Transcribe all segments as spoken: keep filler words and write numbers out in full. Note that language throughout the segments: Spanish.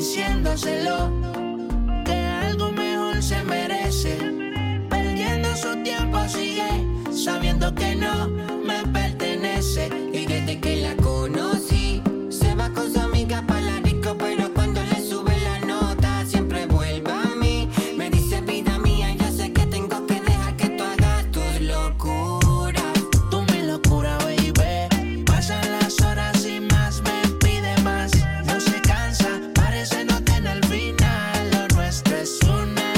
diciéndoselo, que algo mejor se merece. Perdiendo su tiempo sigue, sabiendo que no me pertenece. Y desde que la conocí, se va con su amiga pa' la disco, pero cuando le sube la nota, siempre vuelve a mí. Me dice, vida mía, yo sé que tengo que dejar que tú hagas tus locuras. Tú mi locura, baby. Pasan las horas y más me pide más. No se cansa, parece no tener final. Lo nuestro es una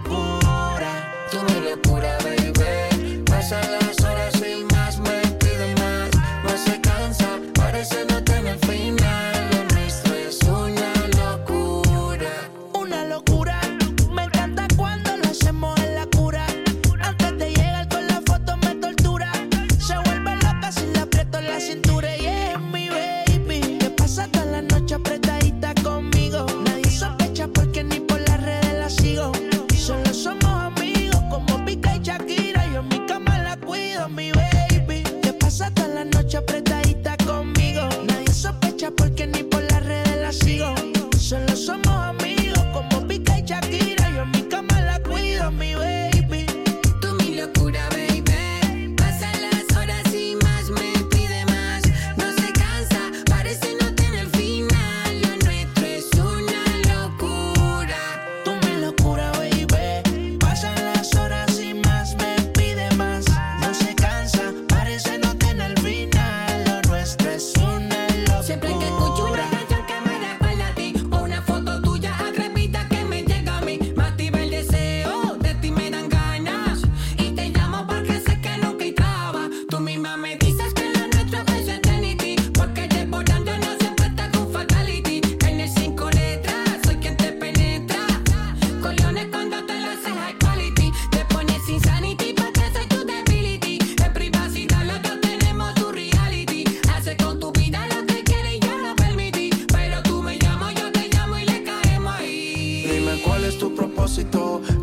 locura. Tú mi locura, baby. Pasan las horas y más me pide más. No se cansa, parece no tener final. Lo nuestro es una locura. Una locura. Me encanta cuando lo hacemos en la cura. Antes de llegar con la foto me tortura. Se vuelve loca si le aprieto la cintura. Y es mi baby, que pasa toda la noche apretadita conmigo. Nadie sospecha porque ni por las redes la sigo. Solo somos amigos como Pica y Shakira. Yo en mi cama la cuido, mi baby, que pasa toda la noche apretadita conmigo. Nadie sospecha porque ni por las redes la sigo. Solo somos amigos como Pica y Shakira. Yo en mi cama la cuido, mi baby. Tú mi locura, baby. Pasan las horas y más me pide más. No se cansa, parece no tener final. Lo nuestro es una locura. Tú mi locura, baby. Pasan las horas y más me pide más. No se cansa, parece no tener final. Lo nuestro es una locura. Siempre que escucho una canción que me recuerda a ti, o una foto tuya atrevida que me llega a mí, me activa el deseo, de ti me dan ganas. Y te llamo porque sé que nunca hay traba. Tú misma me dices que lo nuestro es eternity, porque desbordando no siempre está con fatality. En el cinco letras, soy quien te penetra. Con leones cuando te lo haces high quality. Te pones insanity porque soy tu debility. En privacidad los dos tenemos tu reality. Haces con tu vida lo que quieres y yo lo permití. Pero tú me llamas, yo te llamo y le caemos ahí. Dime cuál es tu propósito.